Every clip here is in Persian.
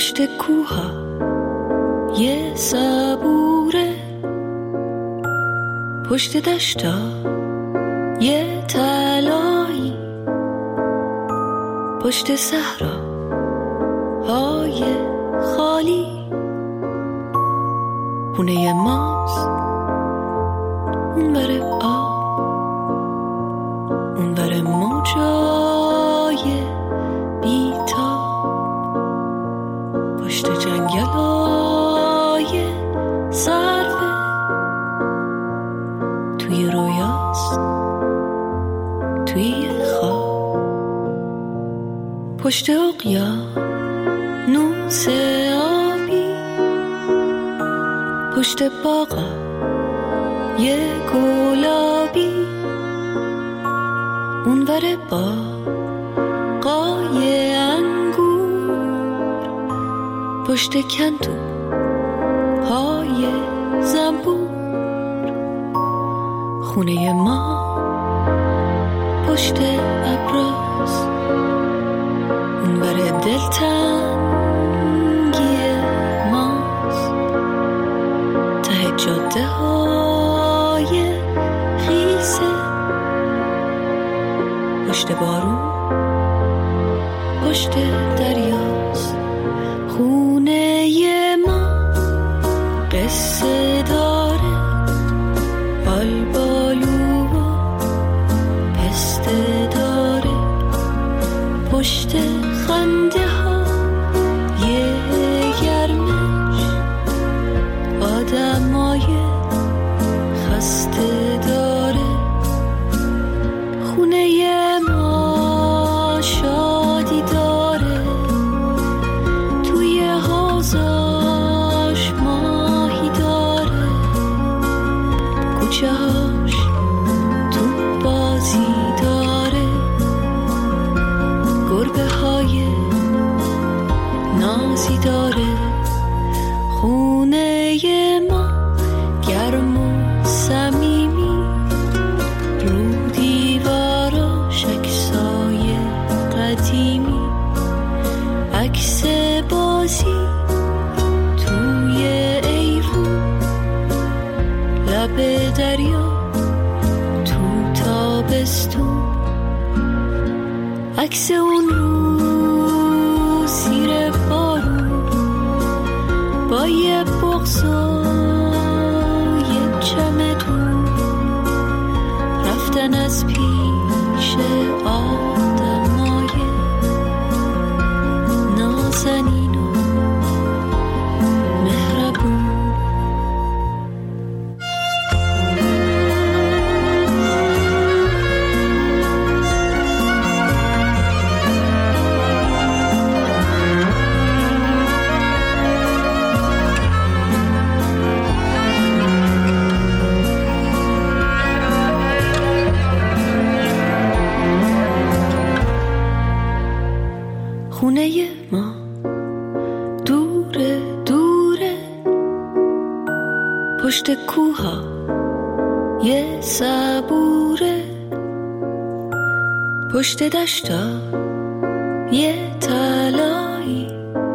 پشت کوها یه صبوره، پشت دشتا یه طلایی، پشت صحرا های خالی خونه ماست، اون بره آب، اون بره موجای بیتاب، پشت جنگلای سرفه، توی رویاست، توی خواب، پشت اقیانوس آبی، پشت باغا یه گلابی، اون ور باغای انگور، پشت کندو های زنبور، خونه ما پشت ابراز، اون ور دلتنگی ماست، ته جاده های خیسه، پشت بارون پشت دریاست، خونه ما قصه داره، بالبالو و پسته داره، پشت خنده ها یه گرمش، آدمای خسته داره، خونه ما شادی داره، توی حوضاش ماهی داره، کوچه هاش تو بازی داره، گربه های نازی داره، خونه ما گرم و صمیمی، رو دیواراش عکسای قدیمی، عکس بازی توی ایوون، لب دریا تو تابستون، عکس اون رو زیر بارون، با یه بغض و یه چمدون، رفتن از پیش آدمای نازنین و مهربون. خونه ما دوره دوره، پشت کوها یه صبوره، پشت دشتا یه طلایی،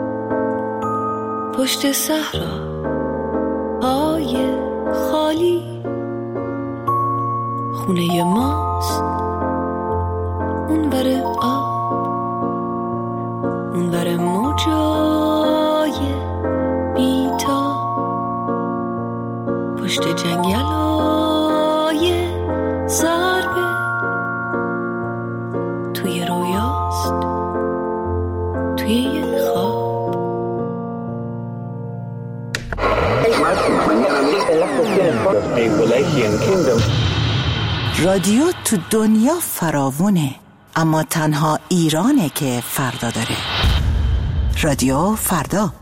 پشت صحرا های خالی خونه ماست، اون بره آب، اون بره موجای بیتاب، پشت جنگلای سربه، توی رویاست، توی خواب. رادیو تو دنیا فراوونه، اما تنها ایرانه که فردا داره. رادیو فردا.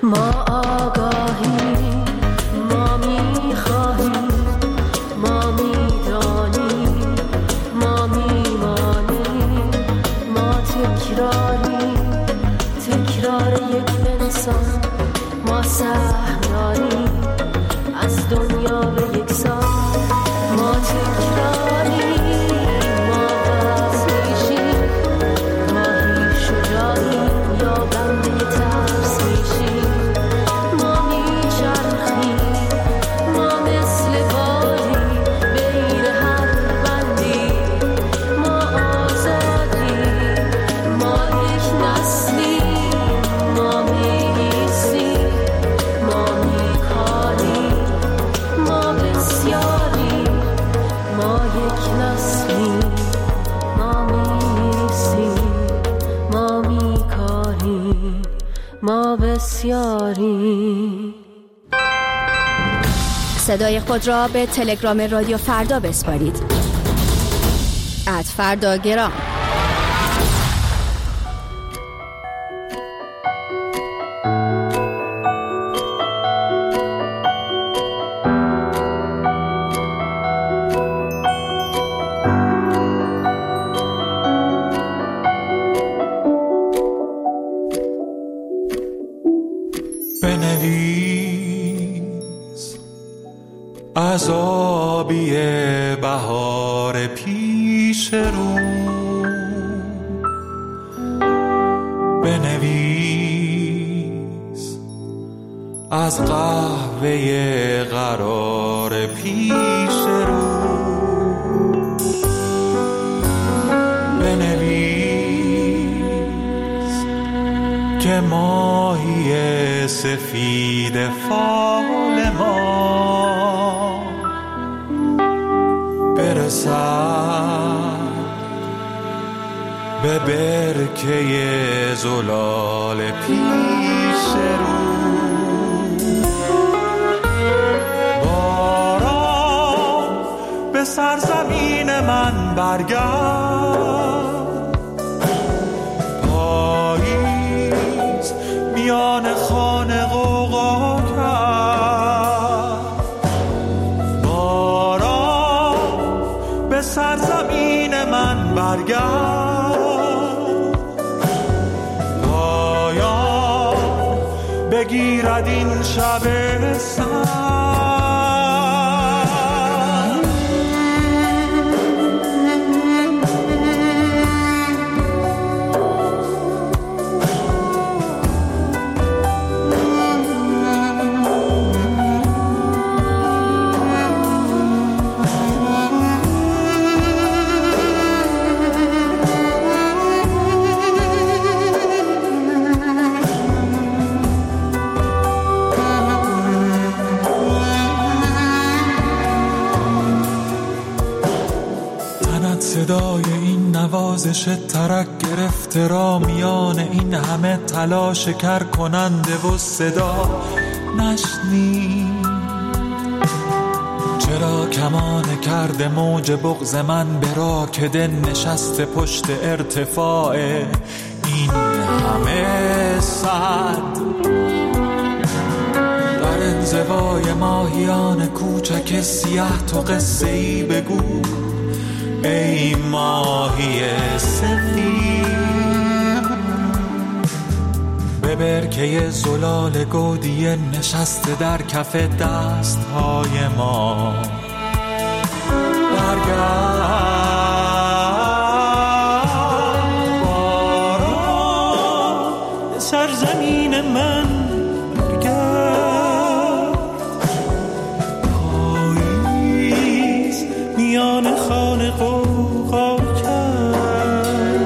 ما آگاهیم، ما میخواهیم، ما میدانیم، ما میمانیم، ما تکراریم، تکرار یک انسان، ما سهم داریم از دنیا به یک سان، ما تکراریم، ما وزنیشیم، ماهی شجاعیم یا بنده ترس میشیم، ما میچرخیم، ما مثل بادی بین هر بندی، ما آزادیم، ما یک نسلیم، ما میگیسیم، ما میکاریم، ما بسیاریم، ما یک نسلیم، ما میگیسیم، ما میکاریم، ما بسیاریم. صدای خود را به تلگرام رادیو فردا بسپارید. @فرداگرام. بنویس از آبی بهار پیش رو، بنویس از قهوه قرار پیش رو، بنویس که ماهی سفید فال ما برسد به برکه زلال پیش رو، باران به سرزمین من برگرد، پاییز میان خانه غوغا کرد، باران به سرزمین من برگرد، پایان بگیرد این شب سرد. صدای این نوازش ترک گرفته را میان این همه تلاش کر کننده و صدا نشنید. چرا کمان کرده موج بغض من به راکده نشسته پشت ارتفاع این همه صد، در انزوای ماهیان کوچک سیاه تو قصه‌ای بگو ای ماهی سفید، به برکه زلال گودی نشسته در کف دستهای ما برگرد، باران سرزمین من برگرد، پاییز میان خانه غوغا کرد،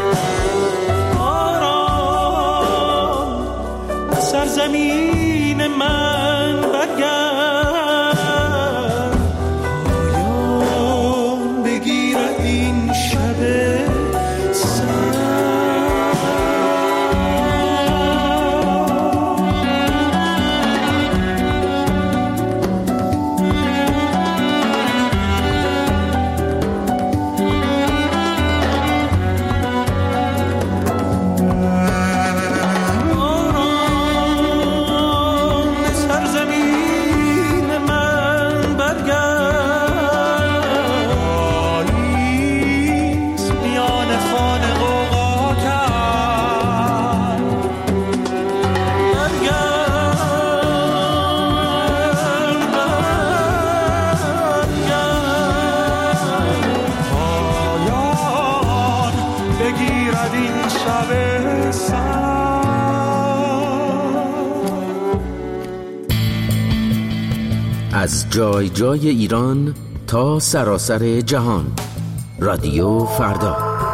باران سرزمین من برگرد، پایان بگیرد این شب شاید این شب از جای جای ایران تا سراسر جهان، رادیو فردا.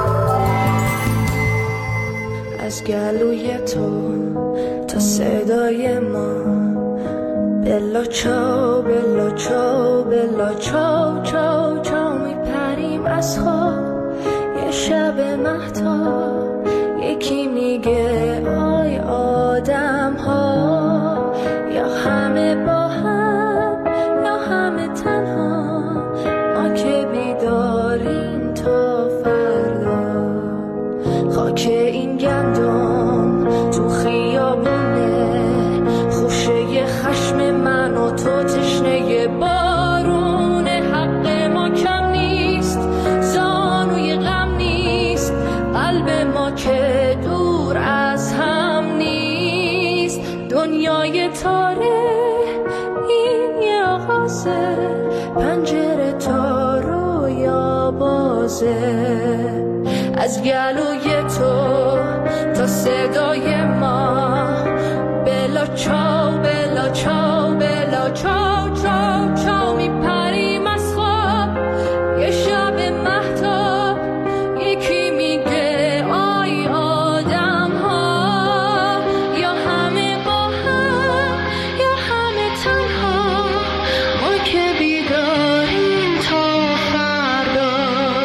از گلوی تو تا صدای ما، بلا چاو بلا چاو بلا چاو چاو چاو میپریم از خواب. یه شب مهتاب یکی میگه آی آدم ها، یا همه با هم یا همه تنها، ما که بیداریم تا فردا. خاک این گندم تو خیابونه، خوشه خشم من و تو تشنه بارونه. حق ما کم نیست، زانوی غم نیست، قلب ما که دور از هم نیست. دنیای تاره این یه آغازه، پنجره تا رویا بازه. از گلوی تو تا صدای ما، بلا چاو بلا چاو بلا چاو چاو چاو میپریم از خواب. یه شب مهتاب یکی میگه آی آدم ها، یا همه با هم یا همه تنها، ما که بیداریم تا فردا.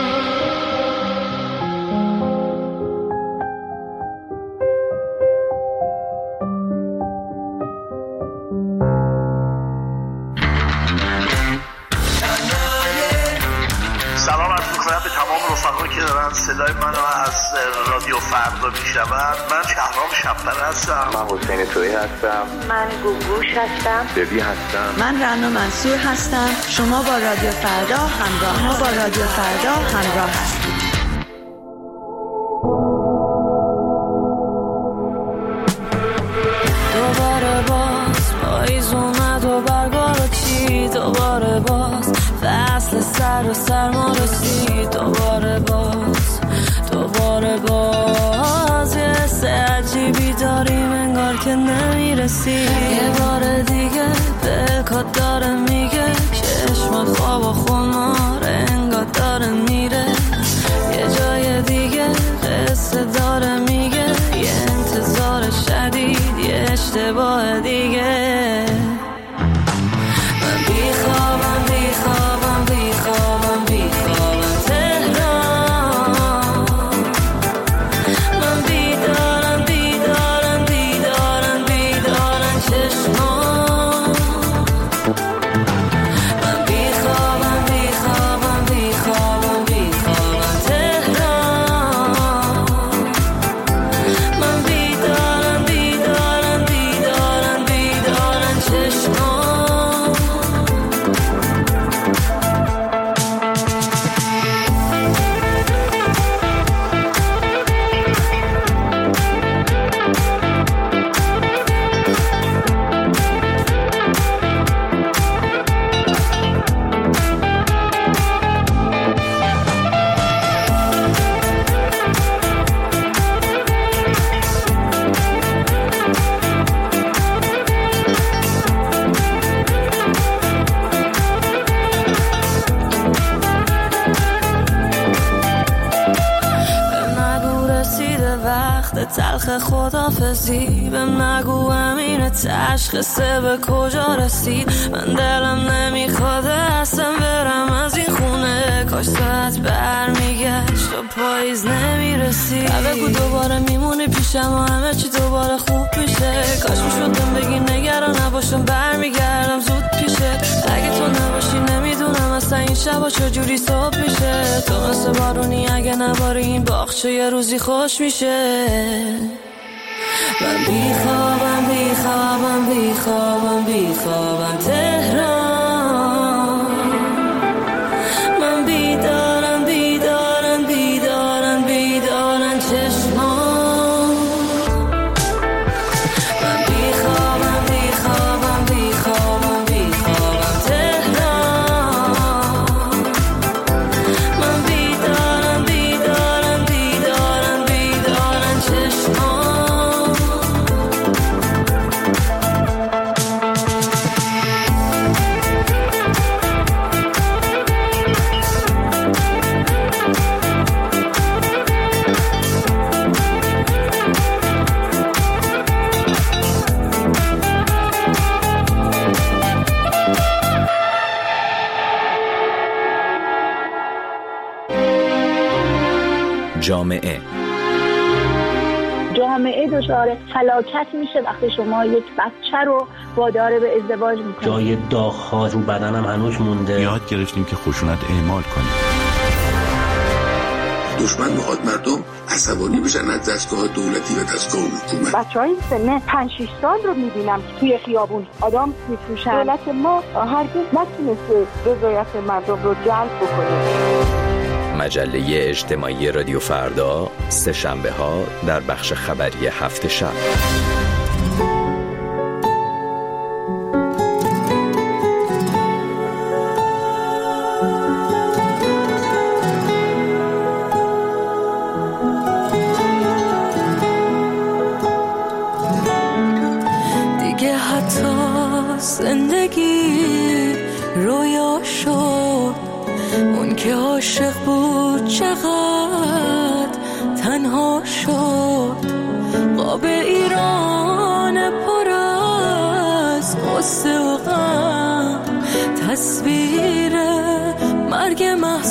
سلام عرض می‌کنم به تمام رفقایی که دارن صدای منو از رادیو فردا میشنون. من شهرام شب‌پر هستم. من حسین تویی هستم. من گوگوش هستم. ببی هستم. من رنا منصور هستم. شما با رادیو فردا همراه هستید. دوباره باز پاییز اومد و برگا رو چید، دوباره باز فصل سر و سرما رسید، دوباره باز یه حس عجیبی داریم انگار که نمیرسی. یه بار دیگه دلکات داره میگه، چشمات خواب و خمار انگار داره میره. یه جای دیگه قصه داره میگه، یه انتظار شدید یه اشتباه دیگه. من بیخوابم تهران، من بیدارن چشمان. من بیخوابم تهران، من بیدارن چشمان. تلخ خدافزی بهم نگو همینه تشخیصه به کجا رسید. من دلم نمیخواد اصلا برم از این خونه، کاش ساعت برمیگشت و پاییز نمیرسید. بگو دوباره میمونی پیشم و همه چی دوباره خوب میشه. کاش میشدم بگی نگران نباشم برمیگردم زود پیشه. اگه تو نباشی نمیدونم اصلا این شبا چجوری صبح میشه. تو مثل بارونی اگه نباری این باغچه یه روزی خوش میشه. من بیخوابم تهران، من بیدارن چشمان. من بیخوابم تهران، من بیدارن جامعه دچار فلاکت میشه وقتی شما یک بچه رو وادار به ازدواج میکنید. جای داغ‌ها رو بدنم هنوز مونده. یاد گرفتیم که خشونت اعمال کنیم. دشمن میخواد مردم عصبانی بشن از دستگاه دولتی و دستگاه حکومت. بچهای سن 5-6 سال رو میبینم که توی خیابون آدم میفروشن. دولت ما هرگز نتونسته رضایت مردم رو جلب بکنه. مجله اجتماعی رادیو فردا، سه شنبه ها در بخش خبری هفت شب. دیگه حتی زندگی رویا شد، اون که عاشق بود چقدر تنها شد. قاب ایران پر از غصه و غم، تصویر مرگ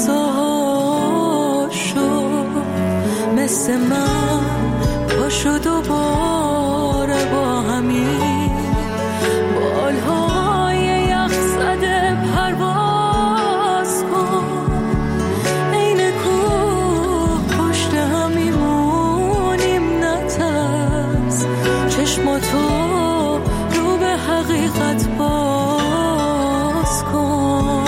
مهسا شد. مثل من پاشو دوباره با همین بالهای یخ زده پرواز کن. این کوه پشت هم میمونیم نترس، چشماتو رو به حقیقت باز کن.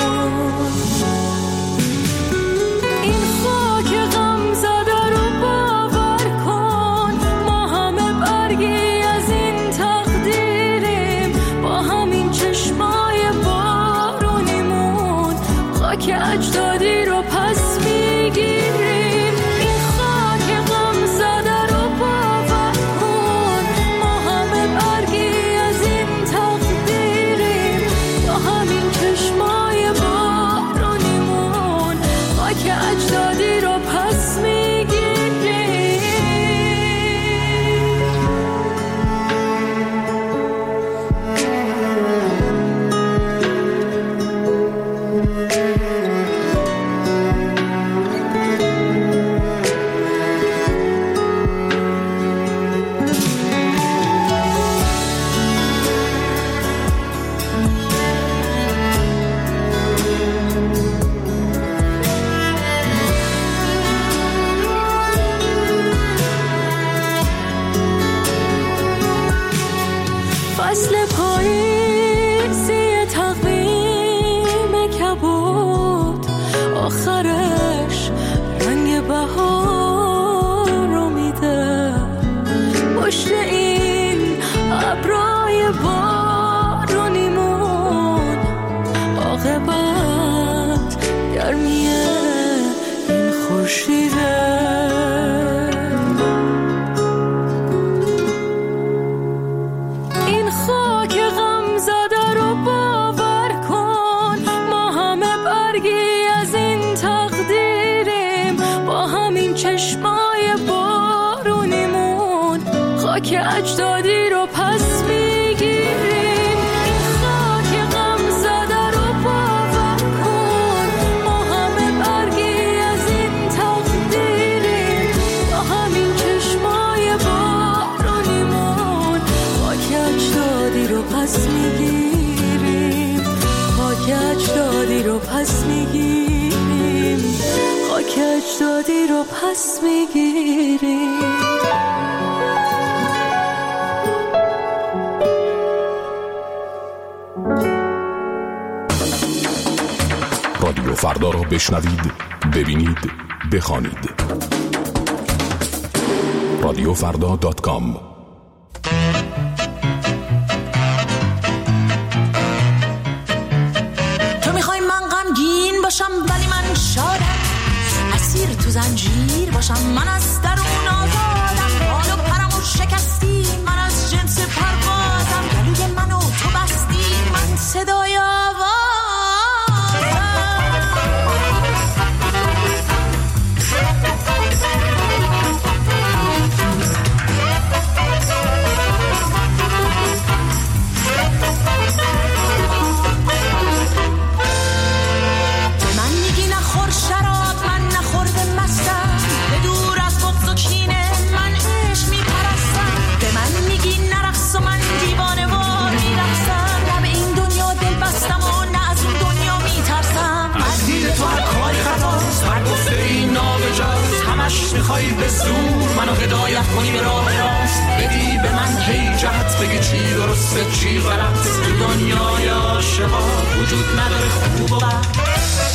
این خاک غم زده رو باور کن، ما همه برگی از این تقدیریم. با همین چشمای بارونیمون خاک اجدادی رو پس میگیریم. این خاک غم زده رو باور کن، ما همه برگی از این تقدیریم. با همین چشمای بارونیمون خاک اجدادی رو پس میگیریم. فصل پاییزی تقویم کبود، آخرش رنگ بهار رو میده. پشت این ابرای بارونیمون عاقبت گرمیه این خورشیده. چشمای بارونیمون خاک اجدادی رو پس میگیریم. این خاک غم زده رو باور کن، ما همه برگی از این تقدیریم. با همین چشمای بارونیمون خاک اجدادی رو پس میگیریم. خاک اجدادی رو پس میگیریم. خاک اجدادی رو پس میگیریم. رادیو فردا را بشنوید، ببینید، بخوانید. radiofrda.com. تو میخوای من غمگین باشم ولی من شادم، اسیر تو زنجیر باشم من از درون آزادم. حال و پرمو شکستی من از جنس پروازم، گلوی منو تو بستی من صدای آوازم. من میگی نخور شراب، من نخورده مستم، به دور از هدایت کنی به راه راست، بدی به من هی جهت، بگی چی درسته چی غلط. تو دنیای عاشقا وجود نداره خوب و بد.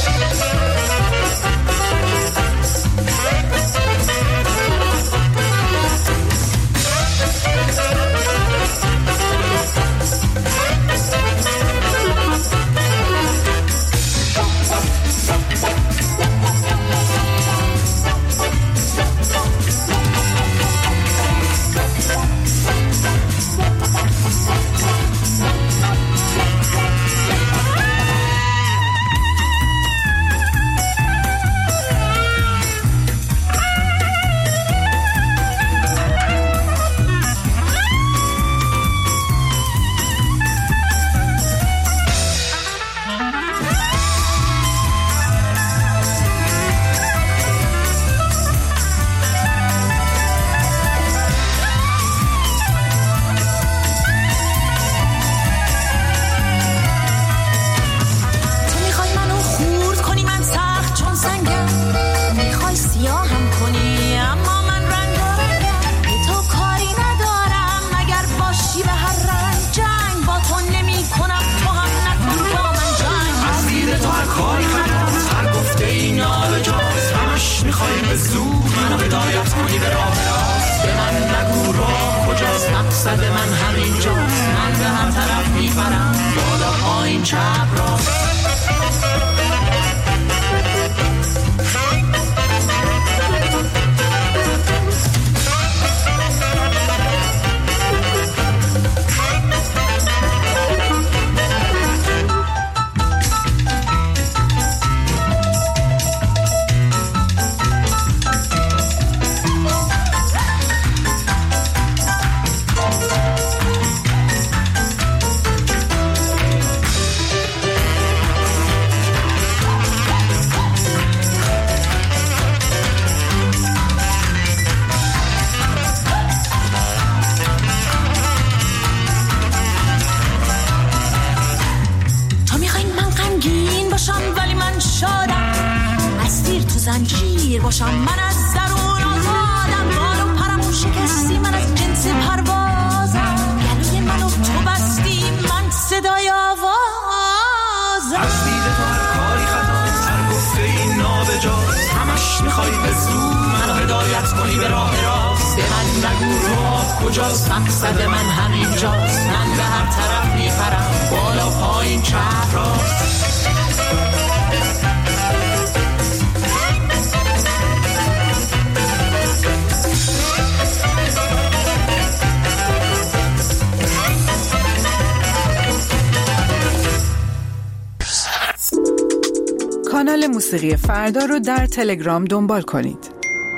کانال موسیقی فردا رو در تلگرام دنبال کنید.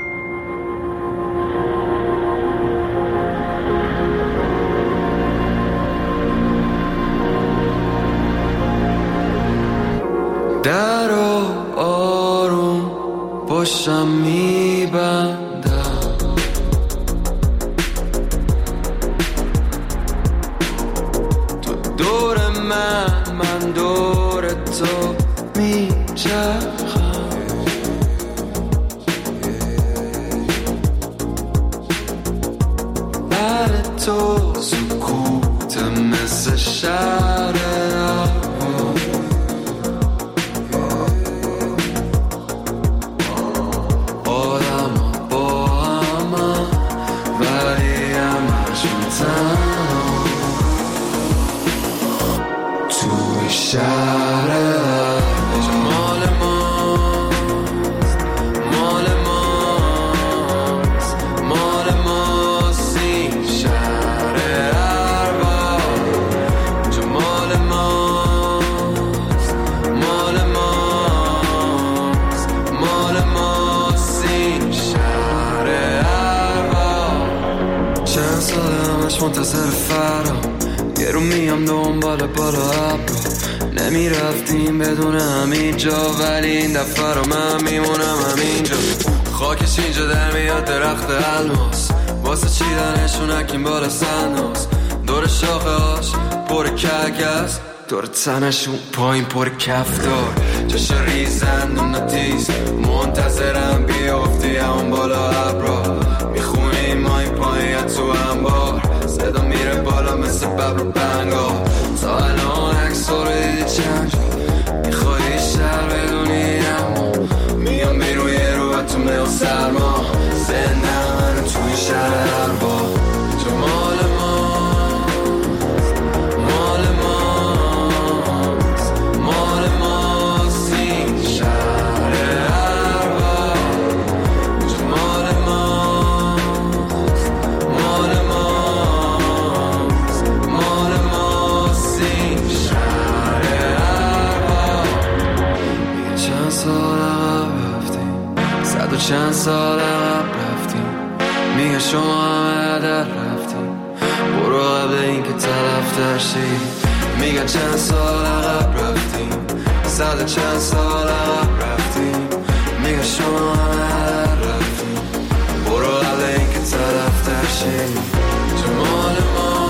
در آروم باشم میبندم، تو دور من دور تو میچرخم، بر تو سکوت مثل شهر منتظر فرام، یه رو میام دنبال بالا ابرو، نمیرفتیم بدون همینجا، ولی این دفعه رو من میمونم همینجا. خاکش اینجا در میاد درخت الماس، واسه چیدنشون اکیم بالا سناس، دور شاخه هاش پر کلگست، دور تنشون پایین پر کفتار، جاش ریزند و نتیز، منتظرم بیافتی همون بالا ابرا، میخونی ببر و بنگا تا الان عکس رو دیدی چند میخوایی شهر بدونی اما میام بیرون یه رو و تو مه و سرما زنده من توی شهر اربا تو مال چند سال عقب رفتیم میگه شما همه در رفتیم برو قبل این که طرف ترشی میگه چند سال عقب رفتیم صد چند سال عقب رفتیم میگه شما همه در رفتیم برو قبل این که طرف ترشی تو مال ما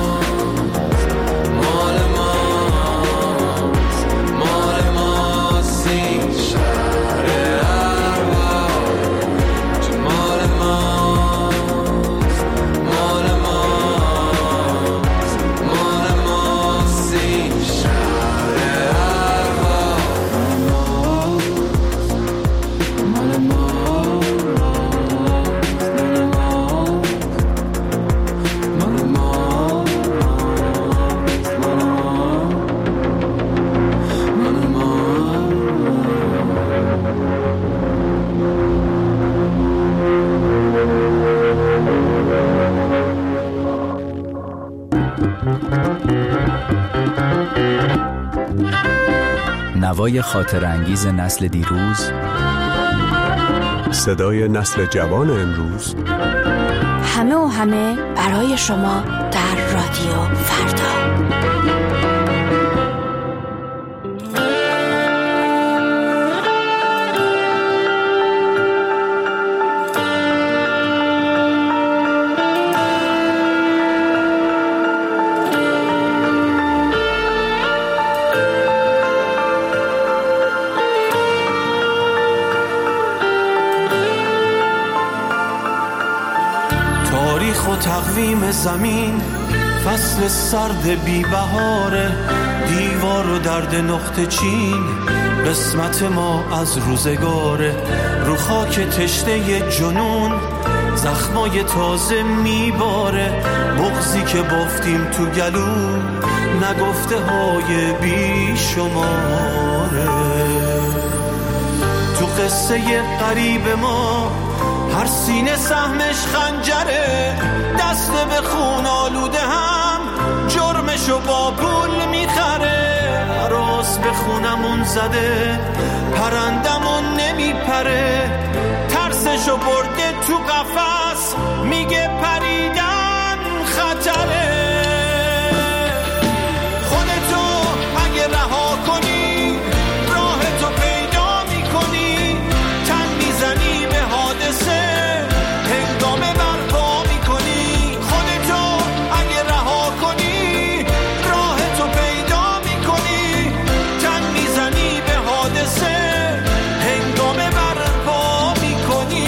نوای خاطر انگیز نسل دیروز، صدای نسل جوان امروز، همه و همه برای شما در رادیو فردا. تقویم زمین فصل سرد بی بهاره دیوار و درد نقطه چین قسمت ما از روزگاره رو خاک تشنه جنون زخمای تازه میباره بغضی که بافتیم تو گلو نگفته های بی شماره تو قصه غریب ما هر سینه سهمش خنجره دست به خون آلوده هم جرمشو با پول میخره راست به خونمون زده پرندمون نمیپره ترسشو برده تو قفس میگه پریدن خطره خودتو اگه رها کنی راه تو پیدا میکنی تن میزنی به حادثه هنگامه برپا میکنی خودتو اگه رها کنی راه تو پیدا میکنی تن میزنی به حادثه هنگامه برپا میکنی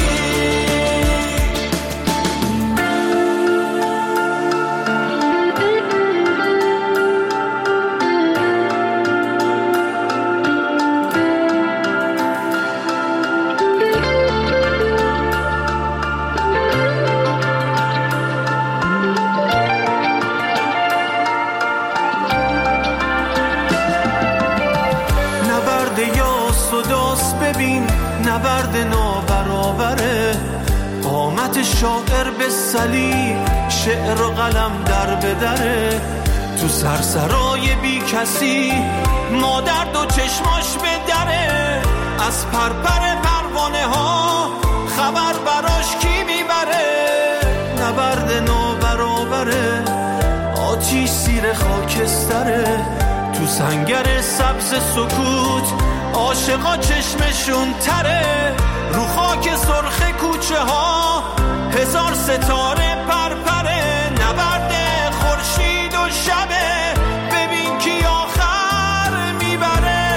نبرد نابرابره قامت شاعر به صلیب شعر و قلم در بدره تو سرسرای بی کسی مادر دو چشماش به دره از پرپر پروانه ها خبر براش کی میبره نبرد نابرابره آتیش زیر خاکستره تو سنگر سبز سکوت عاشقا چشمشون تره رو خاک سرخ کوچه ها هزار ستاره پرپره نبرد خورشید و شبه ببین کی آخر میبره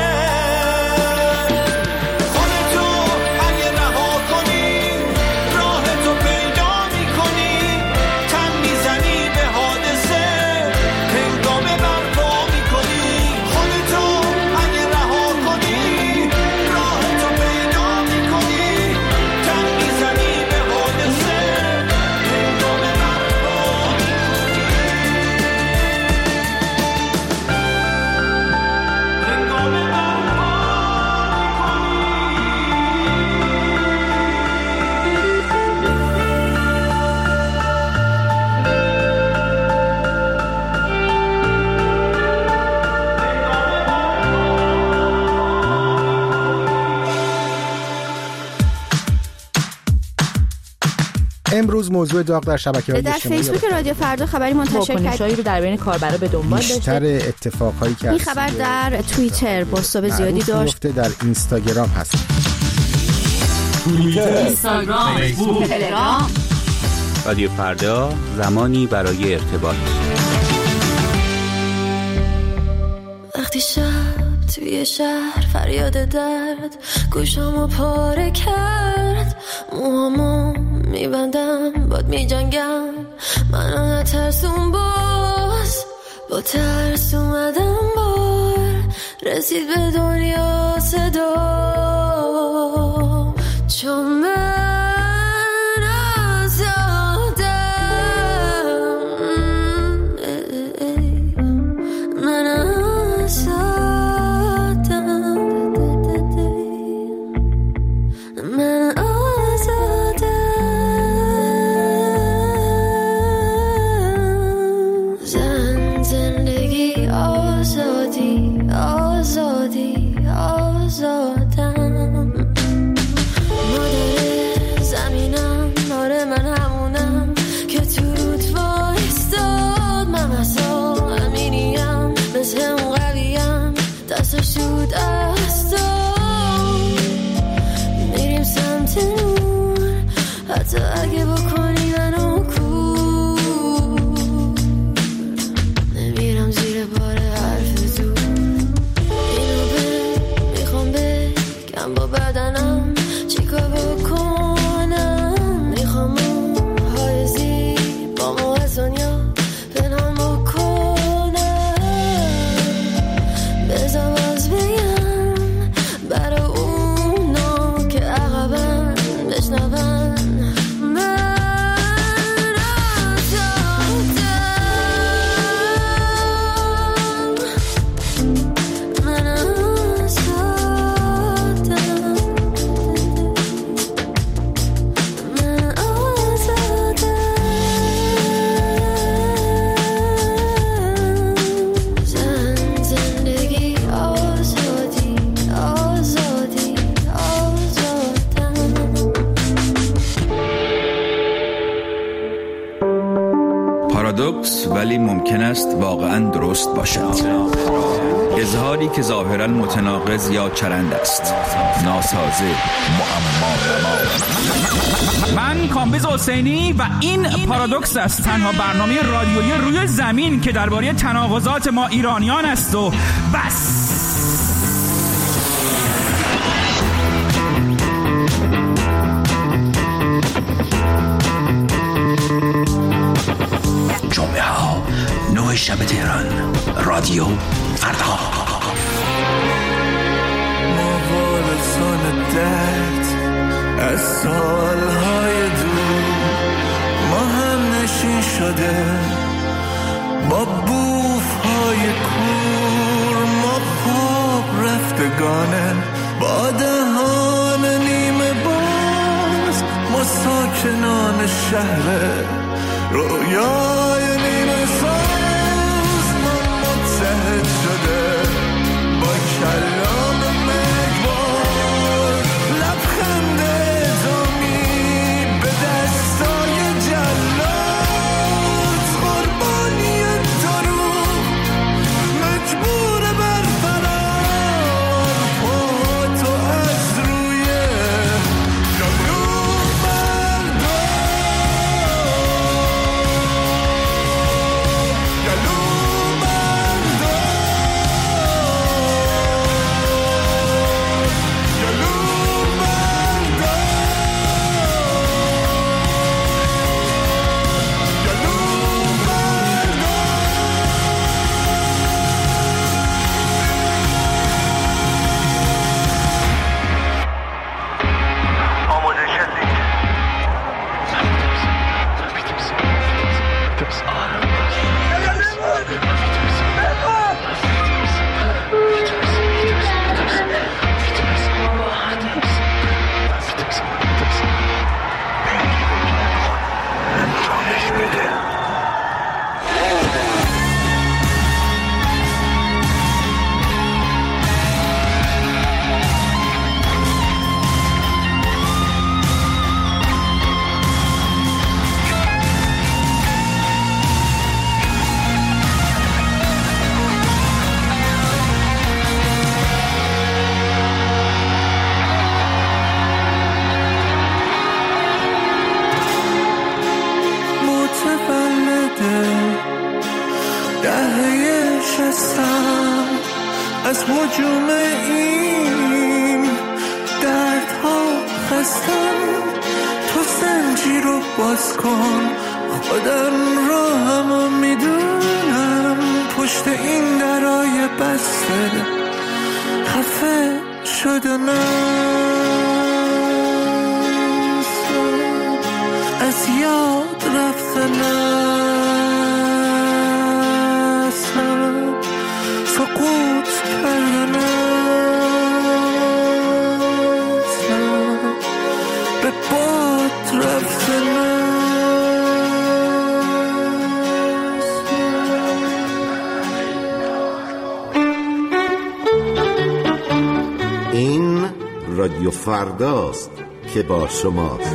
خودتو اگه رها کنی راه تو پیدا میکنی تن میزنی به حادثه امروز موضوع داغ در شبکه‌های اجتماعی در فیسبوک رادیو فردا خبری منتشر کرد رو در بین کاربرا به دنبال داشته. بیشتر اتفاقهایی که این خبر در توییتر بازتاب زیادی داشت. در اینستاگرام هست. اینستاگرام، فیسبوک، تلگرام. رادیو فردا، زمانی برای ارتباط. وقتی شب توی شهر فریاد درد گوشامو پاره کرد، موهامو میبندم باد میجنگم، من آنها ترسون باز با ترس اومدم بار رسید به دنیا صدا، چون من آزادم، من آزادم، من آزادم. زندگی آزادی، آزادی، آزادم. مادر زمینم، آره من همونم که تو رود وایستاد، من اصلا امینیم، مثل اون قویم، دستش تو دستم، میریم سمت نور، حتی اگه بکنی منو کور، نمیرم زیر بار حرف تو، اینو میخوام بگم با بدنم چیکار بکنم، میخوام موهای زیبامو از دنیا پنهان بکنم، بذار باز بگم برای اونا که عقبم بشنون، من آزادم، من آزادم، من آزادم. زندگی آزادی، آزادی، آزادم. پارادوکس ولی ممکن است واقعا درست باشد. اظهاری که ظاهرا متناقض یا چرند است، ناسازه، معما. من کامبیز حسینی و این پارادوکس است، تنها برنامه رادیویی روی زمین که درباره تناقضات ما ایرانیان است و بس. جمعه ها 9 شب تهران، رادیو فردا. موالسان درد از سالهای دور ما هم نشین شده، با بوفهای کور ما خواب رفتگانه، با دهان نیمه باز ما ساکنان شهر رویای نیمه ساز، ما متحد شده با کلام مگوار، لبخند دامی به دستای جلاد، قربانی دروغ مجبور بر فرار، پاتو از روی دروغ بردار. از هجوم این دردها خستم. تو زنجیر رو باز کن، خودم رو همو میدونم. پشت این درای بسته خفه شدنم، از یاد رفتنم، سقوط کردنم، به باد رفتنم. این رادیو فرداست که با شماست.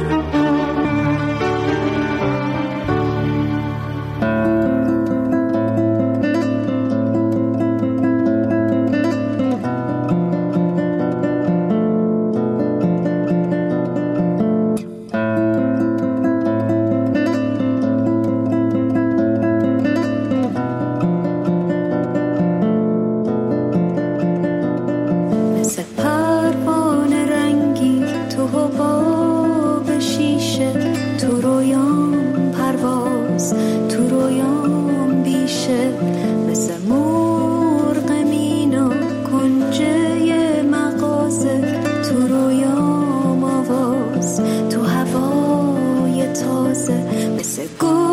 مثل گل